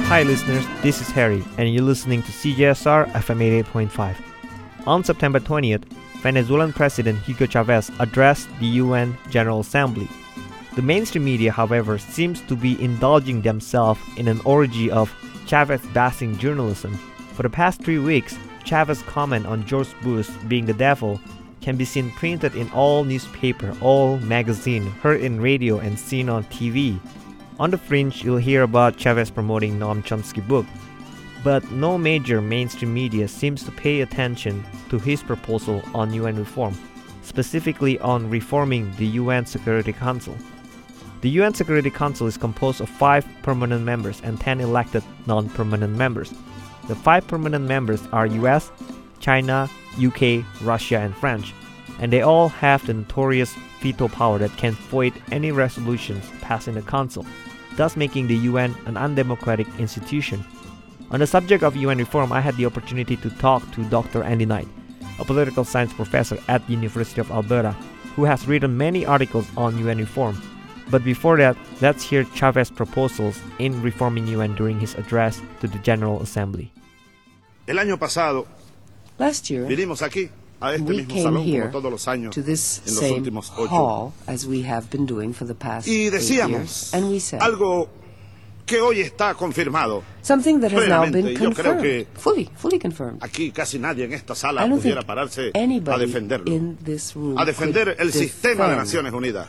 Hi listeners, this is Harry and you're listening to CJSR FM 88.5. On September 20th, Venezuelan President Hugo Chavez addressed the UN General Assembly. The mainstream media, however, seems to be indulging themselves in an orgy of Chavez-bashing journalism. For the past 3 weeks, Chavez's comment on George Bush being the devil can be seen printed in all newspaper, all magazine, heard in radio and seen on TV. On the fringe, you'll hear about Chavez promoting Noam Chomsky's book, but no major mainstream media seems to pay attention to his proposal on UN reform, specifically on reforming the UN Security Council. The UN Security Council is composed of 5 permanent members and 10 elected non-permanent members. The 5 permanent members are US, China, UK, Russia, and French, and they all have the notorious veto power that can void any resolutions passed in the Council, thus making the UN an undemocratic institution. On the subject of UN reform, I had the opportunity to talk to Dr. Andy Knight, a political science professor at the University of Alberta, who has written many articles on UN reform. But before that, let's hear Chavez's proposals in reforming UN during his address to the General Assembly. El año pasado, last year, vinimos aquí, a este we mismo came salón, here como todos los años, to this en los same últimos 8. hall, as we have been doing for the past Y 8 years, decíamos and we said algo que hoy está confirmado. something that has now been Plenamente, yo creo confirmed, que fully confirmed. Aquí casi nadie en esta sala I don't pudiera think pararse a anybody defenderlo, in this room a defender could el sistema de defend Naciones Unidas.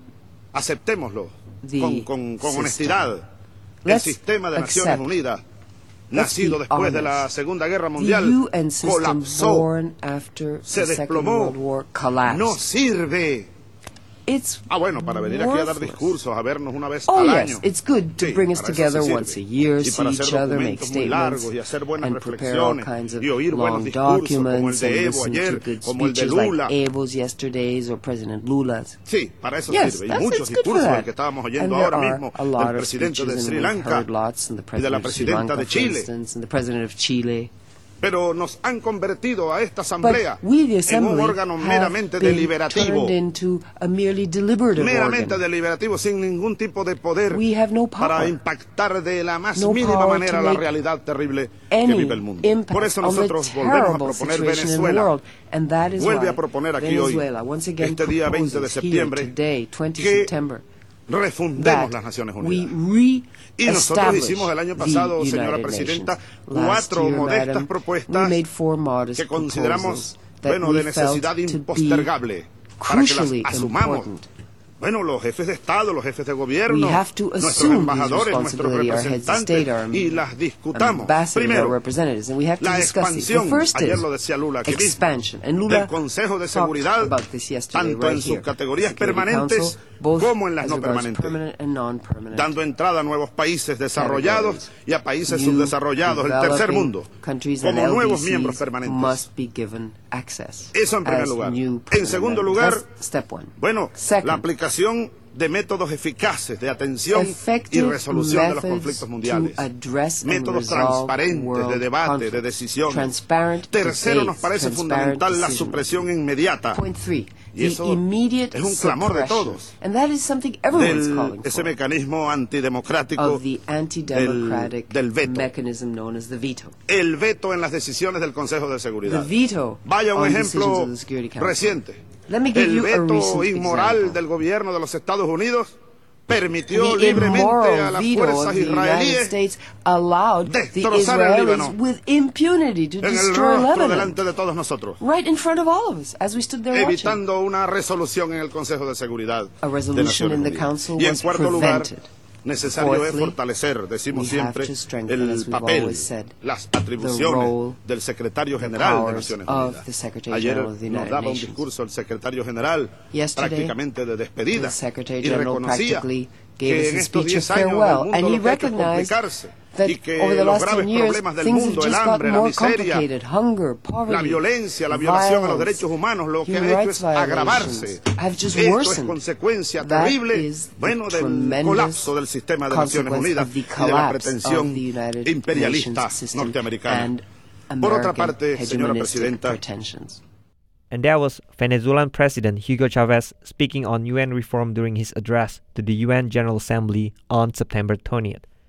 Aceptémoslo the con system. honestidad. El Let's sistema de Naciones accept. Unidas, Let's nacido be después de la honest. Segunda Guerra The Mundial, UN system colapsó, born after se the Second desplomó, World War collapsed. no sirve. It's Bueno, para venir aquí a dar worthless. discursos, a vernos una vez Oh al yes, año. it's good to Sí, bring us para eso together se sirve. once a year, Y see para each hacer other, make documentos muy statements, largos y hacer buenas and prepare all reflexiones kinds of y oír buenos long discursos como el documents de and Evo listen to ayer, good como el de speeches Lula. like Evo's yesterday's or President Lula's. Sí, para eso Yes, sirve. Y that's, muchos it's good for discursos, el that. que estábamos And oyendo there ahora are mismo, a lot del of presidente speeches, de and Sri we've Lanka heard lots, and the y de la President of Sri presidenta Lanka, de for Chile. instance, and the President of Chile. Pero nos han convertido a esta asamblea But we, the en un Assembly, órgano have meramente been deliberativo. turned into a merely deliberative Meramente organ. deliberativo, sin ningún tipo de poder We have no para power. impactar de la más No mínima power manera to la make realidad terrible que any vive el mundo. impact Por eso on the nosotros volvemos a terrible proponer situation in the Venezuela. world, and that is Vuelve why a proponer aquí hoy, Venezuela once again este día 20 de proposes septiembre, here today, 20 que September, refundemos that las Naciones we Unidas. Y nosotros re-establish hicimos el año the pasado, United señora Nations. presidenta, Last 4 year, modestas madam, propuestas we made 4 modest que consideramos, proposals that de we necesidad felt to be impostergable para que las crucially asumamos. important. Los jefes de Estado, los jefes de gobierno, We have to nuestros assume embajadores, these nuestros responsibility, our heads of state, our representantes, y las discutamos. ambassadors, our Primero, representatives, and we have to la discuss these. The expansión, first ayer is lo decía Lula aquí mismo, expansion, and del Lula Consejo de talked Seguridad, about this yesterday tanto right en sus here. categorías Security permanentes Council, both como en las as no regards permanentes, permanent and non-permanent dando entrada a nuevos países desarrollados categories. y a países New subdesarrollados del tercer developing mundo, countries and como nuevos LDCs miembros permanentes. must be given access Eso en primer as lugar. new En permanent segundo members. lugar, That's step one. la Second, aplicación de métodos eficaces de atención y effective resolución de los methods conflictos mundiales, to address and métodos resolve transparentes de world debate, de conflicts. decisión. Transparent Tercero, nos debates, parece transparent fundamental la decision-making. supresión inmediata Point 3, Y the eso immediate es un clamor de suppression. todos. And that is something everyone's calling ese for. mecanismo antidemocrático Of the anti-democratic del veto. mechanism known as the veto. El veto en las decisiones del Consejo de The Seguridad. veto Vaya un on decisions ejemplo of the Security Council. reciente. Let me give El you a veto recent inmoral example. del gobierno de los Estados Unidos permitió The libremente a immoral las veto of fuerzas the United israelíes States allowed the destrozar el Israelis Líbano with impunity to en el destroy rostro Lebanon. delante de todos nosotros, Right in front of all of us, as we stood there watching. evitando una resolución en el Consejo de Seguridad A de resolution Naciones in the Unidas. Council Y en was cuarto lugar, prevented. necesario es Fourthly, fortalecer, decimos we have siempre, to strengthen, el as we've papel, always said, las the atribuciones role, del secretario the general de powers Naciones of Unidas. the Secretary Ayer General of the nos United daba un Nations. discurso el secretario general Yesterday, prácticamente de despedida the Secretary y General reconocía practically que gave us en a estos speech of 10 años farewell, el and mundo he lo que ha hecho es recognized complicarse that y que over the los last graves 10 years, problemas del things have mundo, el just got hambre, la more miseria, complicated. Hunger, poverty, la violencia, la violación a los violence, derechos humanos, lo que human ha hecho rights es agravarse. violations have just Esto es worsened. consecuencia That terrible, is the del tremendous colapso del sistema de Naciones consequence Unidas of the y de la collapse pretensión of the United imperialista Nations system norteamericana. and Por otra American parte, señora hegemonistic presidenta, pretensions. And that was Venezuelan President Hugo Chavez speaking on UN reform during his address to the UN General Assembly on September 20th.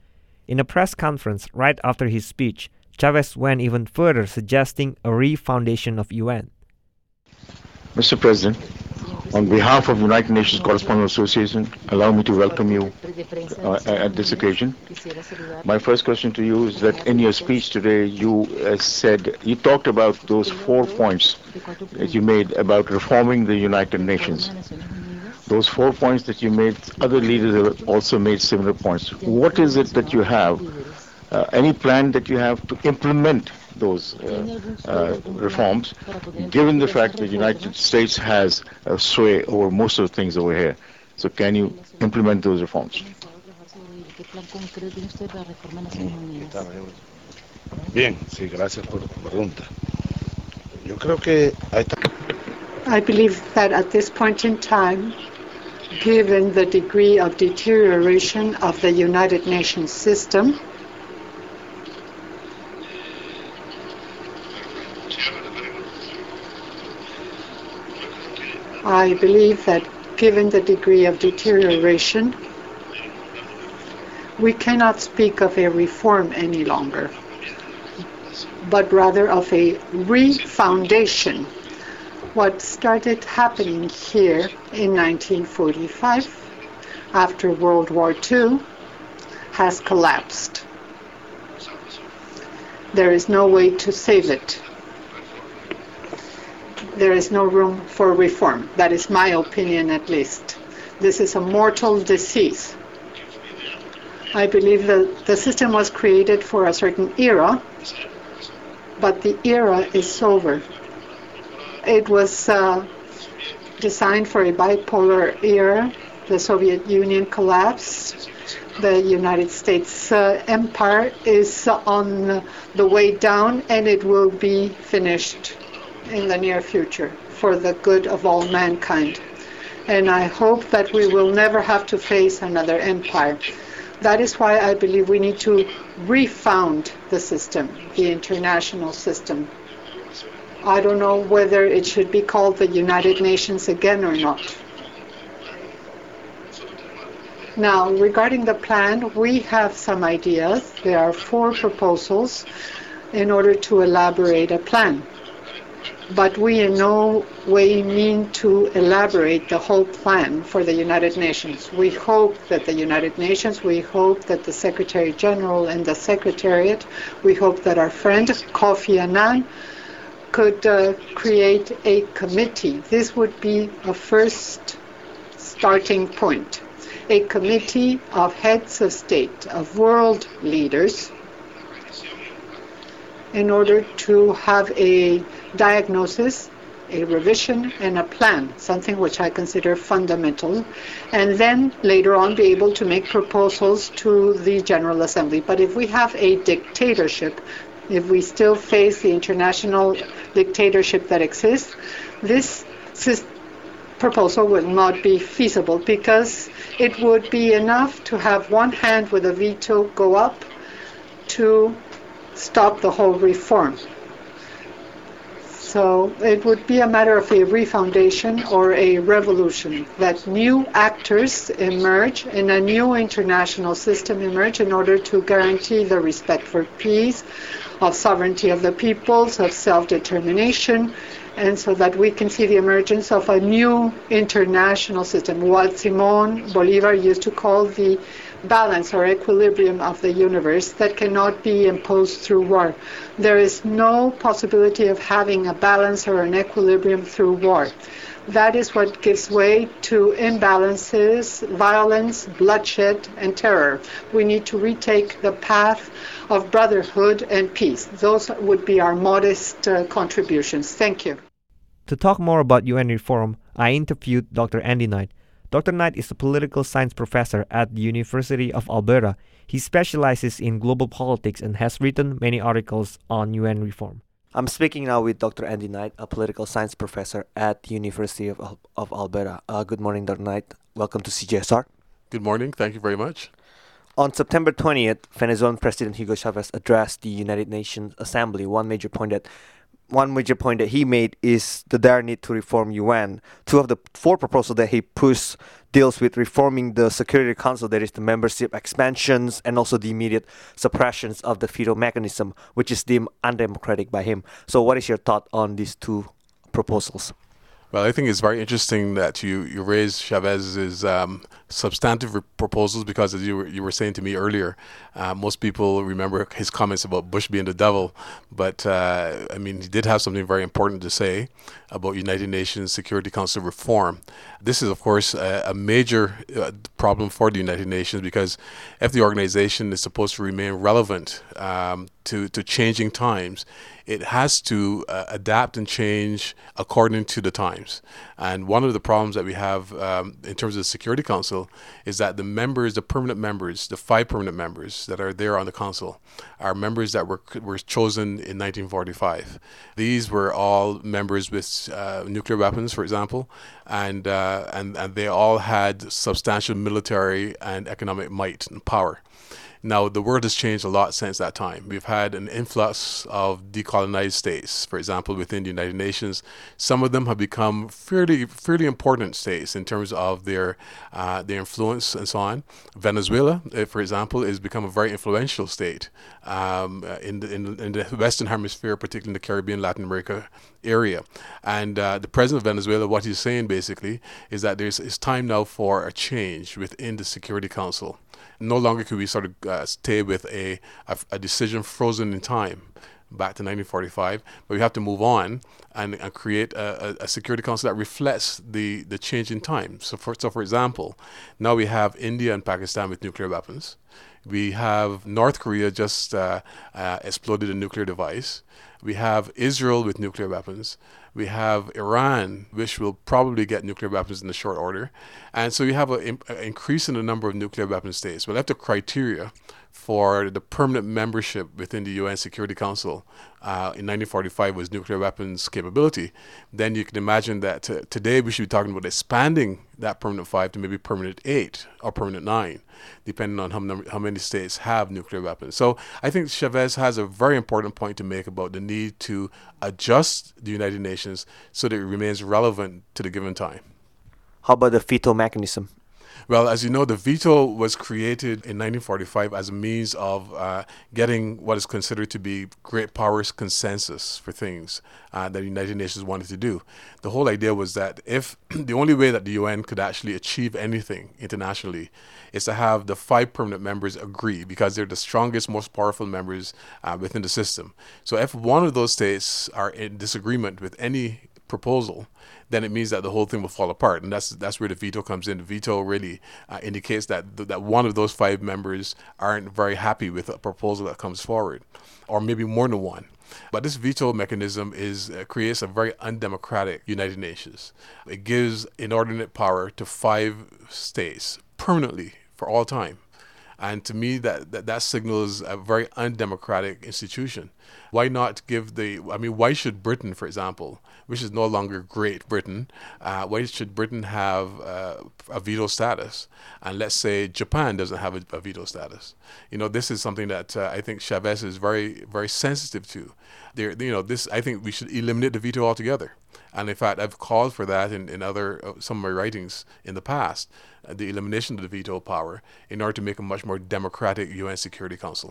In a press conference right after his speech, Chavez went even further, suggesting a re-foundation of UN. Mr. President, on behalf of the United Nations Correspondents Association, allow me to welcome you at this occasion. My first question to you is that in your speech today, you talked about those 4 points that you made about reforming the United Nations. Those 4 points that you made, other leaders have also made similar points. What is it that you have, any plan that you have to implement those reforms, given the fact that the United States has a sway over most of the things over here? So can you implement those reforms? Bien, sí, gracias por tu pregunta. Yo creo que I believe that at this point in time, given the degree of deterioration of the United Nations system, I believe that given the degree of deterioration, we cannot speak of a reform any longer, but rather of a re-foundation. What started happening here in 1945, after World War II, has collapsed. There is no way to save it. There is no room for reform. That is my opinion, at least. This is a mortal disease. I believe that the system was created for a certain era, but the era is over. It was designed for a bipolar era. The Soviet Union collapsed. The United States empire is on the way down, and it will be finished in the near future for the good of all mankind. And I hope that we will never have to face another empire. That is why I believe we need to refound the system, the international system. I don't know whether it should be called the United Nations again or not. Now, regarding the plan, we have some ideas. There are 4 proposals in order to elaborate a plan. But we in no way mean to elaborate the whole plan for the United Nations. We hope that the United Nations, we hope that the Secretary General and the Secretariat, we hope that our friend Kofi Annan could create a committee. This would be a first starting point. A committee of heads of state, of world leaders, in order to have a diagnosis, a revision, and a plan, something which I consider fundamental, and then later on be able to make proposals to the General Assembly. But if we have a dictatorship, if we still face the international dictatorship that exists, this proposal would not be feasible, because it would be enough to have one hand with a veto go up to stop the whole reform. So it would be a matter of a refoundation or a revolution, that new actors emerge and a new international system emerge in order to guarantee the respect for peace, of sovereignty of the peoples, of self-determination, and so that we can see the emergence of a new international system, what Simon Bolivar used to call the balance or equilibrium of the universe that cannot be imposed through war. There is no possibility of having a balance or an equilibrium through war. That is what gives way to imbalances, violence, bloodshed, and terror. We need to retake the path of brotherhood and peace. Those would be our modest contributions. Thank you. To talk more about UN reform, I interviewed Dr. Andy Knight. Dr. Knight is a political science professor at the University of Alberta. He specializes in global politics and has written many articles on UN reform. I'm speaking now with Dr. Andy Knight, a political science professor at the University of Alberta. Good morning, Dr. Knight. Welcome to CJSR. Good morning. Thank you very much. On September 20th, Venezuelan President Hugo Chavez addressed the United Nations Assembly. One major point that one major point that he made is the dire need to reform UN. Two of the four proposals that he pushed deals with reforming the Security Council, that is the membership expansions and also the immediate suppressions of the veto mechanism, which is deemed undemocratic by him. So what is your thought on these two proposals? Well, I think it's very interesting that you raise Chavez's substantive proposals because, as you were saying to me earlier, most people remember his comments about Bush being the devil, but I mean, he did have something very important to say about United Nations Security Council reform. This is, of course, a major problem for the United Nations because if the organization is supposed to remain relevant to changing times, it has to adapt and change according to the times. And one of the problems that we have in terms of the Security Council is that the members, the permanent members, the 5 permanent members that are there on the council are members that were chosen in 1945. These were all members with nuclear weapons, for example, and they all had substantial military and economic might and power. Now, the world has changed a lot since that time. We've had an influx of decolonized states, for example, within the United Nations. Some of them have become fairly important states in terms of their influence and so on. Venezuela, for example, has become a very influential state in the Western Hemisphere, particularly in the Caribbean, Latin America area. And the president of Venezuela, what he's saying basically is that it's time now for a change within the Security Council. No longer could we sort of stay with a decision frozen in time back to 1945, but we have to move on and create a Security Council that reflects the change in time. So for example, now we have India and Pakistan with nuclear weapons. We have North Korea just exploded a nuclear device. We have Israel with nuclear weapons. We have Iran, which will probably get nuclear weapons in the short order. And so you have an increase in the number of nuclear weapon states. Well, that's the criteria for the permanent membership within the UN Security Council in 1945 was nuclear weapons capability. Then you can imagine that today we should be talking about expanding that permanent 5 to maybe permanent 8 or permanent 9, depending on how many states have nuclear weapons. So I think Chavez has a very important point to make about the need to adjust the United Nations so that it remains relevant to the given time. How about the veto mechanism? Well, as you know, the veto was created in 1945 as a means of getting what is considered to be great powers consensus for things that the United Nations wanted to do. The whole idea was that if the only way that the UN could actually achieve anything internationally is to have the 5 permanent members agree, because they're the strongest, most powerful members within the system. So if one of those states are in disagreement with any proposal, then it means that the whole thing will fall apart, and that's where the veto comes in. The veto really indicates that one of those 5 members aren't very happy with a proposal that comes forward, or maybe more than one. But this veto mechanism creates a very undemocratic United Nations. It gives inordinate power to 5 states permanently for all time. And to me, that signals a very undemocratic institution. Why not why should Britain, for example, which is no longer Great Britain, why should Britain have a veto status? And let's say Japan doesn't have a veto status. This is something that I think Chavez is very, very sensitive to. I think we should eliminate the veto altogether. And in fact, I've called for that in some of my writings in the past, the elimination of the veto power in order to make a much more democratic UN Security Council.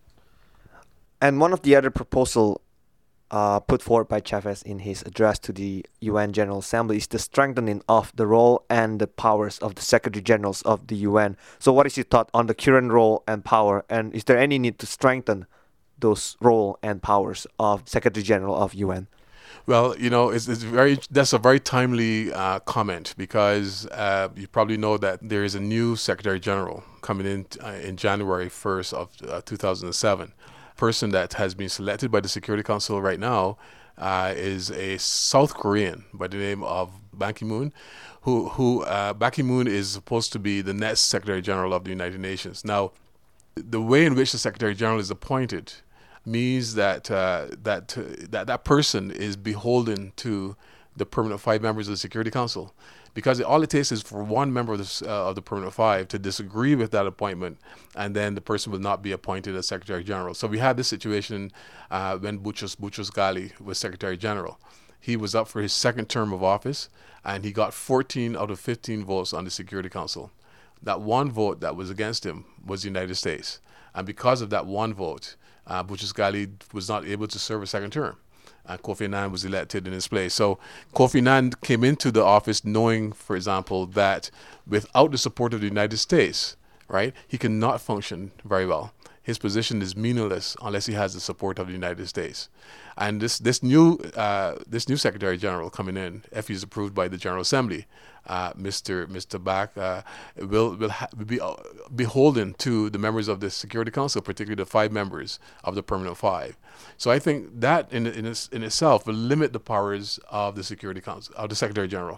And one of the other proposal put forward by Chavez in his address to the UN General Assembly is the strengthening of the role and the powers of the Secretary Generals of the UN. So what is your thought on the current role and power, and is there any need to strengthen those role and powers of Secretary General of UN? Well, that's a very timely comment, because you probably know that there is a new Secretary General coming in January 1st of 2007. Person that has been selected by the Security Council right now is a South Korean by the name of Ban Ki-moon, who Ban Ki-moon is supposed to be the next Secretary General of the United Nations. Now, the way in which the Secretary General is appointed means that that person is beholden to the permanent 5 members of the Security Council, because all it takes is for one member of the permanent 5 to disagree with that appointment, and then the person will not be appointed as Secretary General. So we had this situation when Boutros Ghali was Secretary General. He was up for his second term of office, and he got 14 out of 15 votes on the Security Council. That one vote that was against him was the United States. And because of that one vote, Boutros Ghali was not able to serve a second term. Kofi Annan was elected in his place. So Kofi Annan came into the office knowing, for example, that without the support of the United States, right, he cannot function very well. His position is meaningless unless he has the support of the United States. And this new Secretary General coming in, if he's approved by the General Assembly, Mr. Bach will be beholden to the members of the Security Council, particularly the 5 members of the permanent 5. So I think that in itself will limit the powers of the Security Council, of the Secretary General.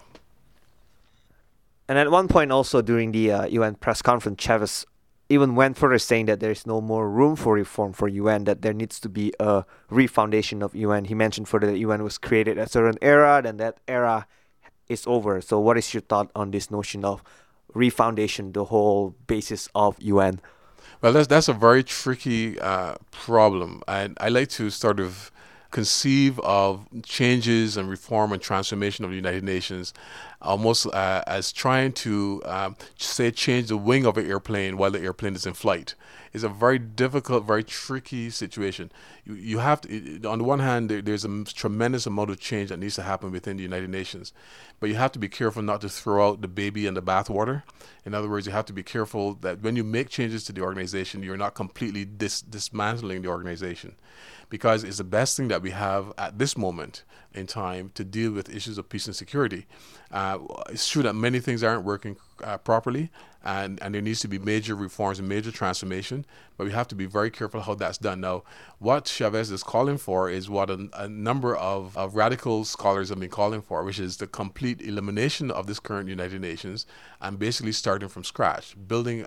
And at one point also during the UN press conference, Chavez even went further, saying that there is no more room for reform for UN, that there needs to be a refoundation of UN. He mentioned further that UN was created at a certain era, then that era is over. So what is your thought on this notion of refoundation, the whole basis of UN? Well, that's a very tricky problem. And I like to sort of conceive of changes and reform and transformation of the United Nations almost as trying to, change the wing of an airplane while the airplane is in flight. It's a very difficult, very tricky situation. You have to, on the one hand, there's a tremendous amount of change that needs to happen within the United Nations, but you have to be careful not to throw out the baby in the bathwater. In other words, you have to be careful that when you make changes to the organization, you're not completely dismantling the organization, because it's the best thing that we have at this moment in time to deal with issues of peace and security. It's true that many things aren't working properly, and there needs to be major reforms and major transformation, but we have to be very careful how that's done. Now, what Chavez is calling for is what a number of radical scholars have been calling for, which is the complete elimination of this current United Nations and basically starting from scratch, building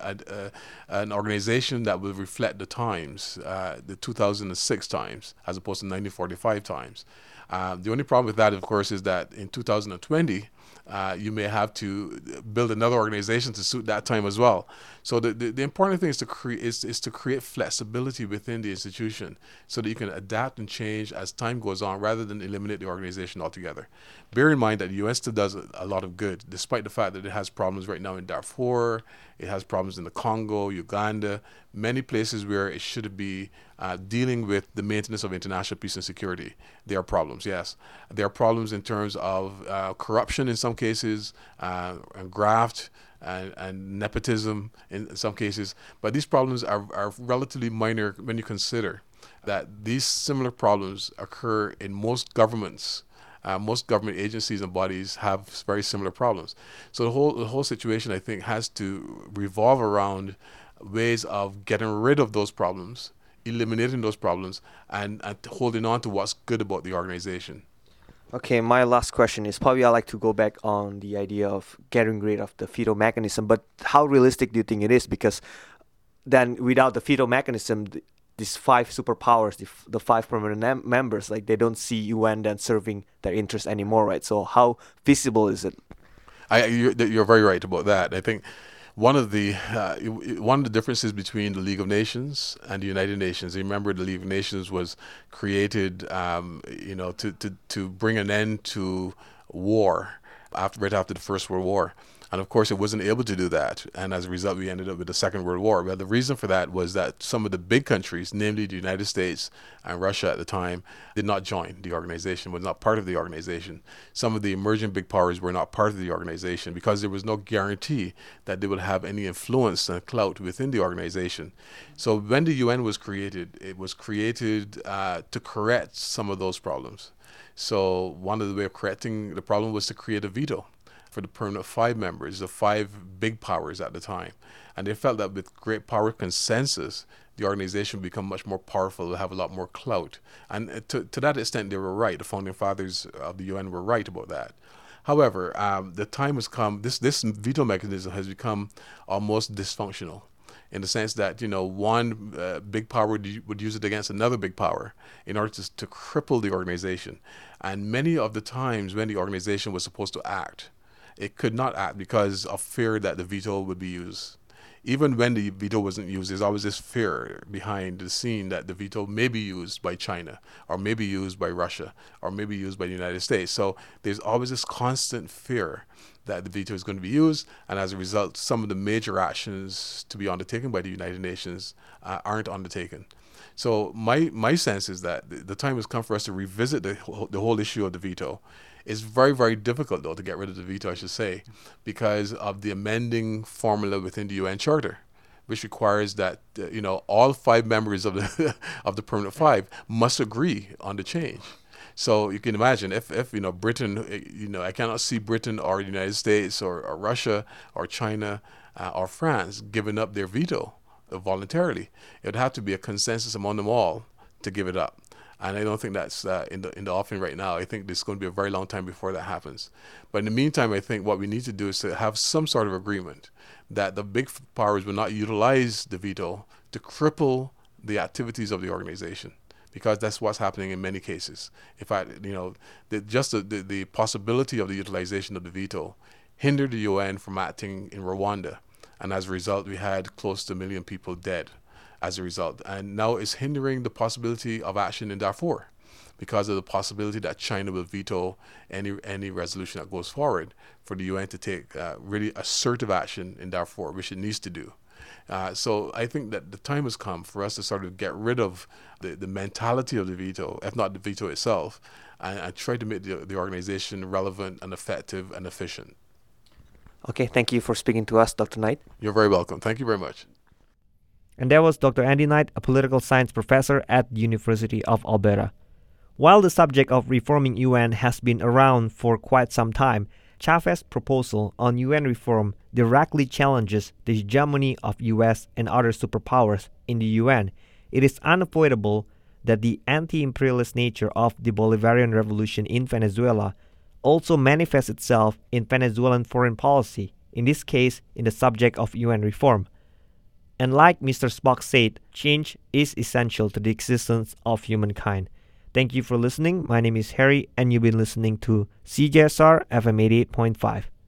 an organization that will reflect the times, the 2006 times, as opposed to 1945 times. The only problem with that, of course, is that in 2020, you may have to build another organization to suit that time as well. So the important thing is to create flexibility within the institution so that you can adapt and change as time goes on rather than eliminate the organization altogether. Bear in mind that the U.S. still does a lot of good, despite the fact that it has problems right now in Darfur, it has problems in the Congo, Uganda, many places where it should be dealing with the maintenance of international peace and security. There are problems, yes. There are problems in terms of corruption in some cases, and graft, and nepotism in some cases. But these problems are relatively minor when you consider that these similar problems occur in most governments. Most government agencies and bodies have very similar problems. So the whole situation, I think, has to revolve around ways of getting rid of those problems, eliminating those problems, and holding on to what's good about the organization. Okay, my last question is probably I'd like to go back on the idea of getting rid of the veto mechanism, but how realistic do you think it is? Because then without the veto mechanism, these 5 superpowers, the 5 permanent members, like they don't see UN then serving their interests anymore, right? So how feasible is it? You're very right about that. I think one of the differences between the League of Nations and the United Nations. Remember, the League of Nations was created, to bring an end to war right after the First World War. And of course, it wasn't able to do that. And as a result, we ended up with the Second World War. But the reason for that was that some of the big countries, namely the United States and Russia at the time, did not join the organization, was not part of the organization. Some of the emerging big powers were not part of the organization because there was no guarantee that they would have any influence and clout within the organization. So when the UN was created, it was created to correct some of those problems. So one of the ways of correcting the problem was to create a veto for the permanent 5 members, the 5 big powers at the time. And they felt that with great power consensus, the organization would become much more powerful, would have a lot more clout. And to that extent, they were right. The founding fathers of the UN were right about that. However, the time has come, this veto mechanism has become almost dysfunctional. in the sense that, one big power would use it against another big power in order to cripple the organization. And many of the times when the organization was supposed to act, it could not act because of fear that the veto would be used. Even when the veto wasn't used, there's always this fear behind the scene that the veto may be used by China, or may be used by Russia, or may be used by the United States. So there's always this constant fear that the veto is going to be used, and as a result, some of the major actions to be undertaken by the United Nations aren't undertaken. So my sense is that the time has come for us to revisit the whole issue of the veto. It's very, very difficult, though, to get rid of the veto, I should say, because of the amending formula within the UN Charter, which requires that all 5 members of the of the Permanent Five must agree on the change. So you can imagine if Britain, I cannot see Britain or the United States or Russia or China or France giving up their veto voluntarily. It would have to be a consensus among them all to give it up. And I don't think that's in the offing right now. I think there's going to be a very long time before that happens. But in the meantime, I think what we need to do is to have some sort of agreement that the big powers will not utilize the veto to cripple the activities of the organization, because that's what's happening in many cases. In fact, the possibility of the utilization of the veto hindered the UN from acting in Rwanda. And as a result, we had close to 1 million people dead as a result. And now it's hindering the possibility of action in Darfur because of the possibility that China will veto any resolution that goes forward for the UN to take really assertive action in Darfur, which it needs to do. So I think that the time has come for us to sort of get rid of the mentality of the veto, if not the veto itself, and try to make the organization relevant and effective and efficient. Okay, thank you for speaking to us, Dr. Knight. You're very welcome. Thank you very much. And that was Dr. Andy Knight, a political science professor at the University of Alberta. While the subject of reforming UN has been around for quite some time, Chavez's proposal on UN reform directly challenges the hegemony of US and other superpowers in the UN. It is unavoidable that the anti-imperialist nature of the Bolivarian Revolution in Venezuela also manifests itself in Venezuelan foreign policy, in this case in the subject of UN reform. And like Mr. Spock said, change is essential to the existence of humankind. Thank you for listening. My name is Harry, and you've been listening to CJSR FM 88.5.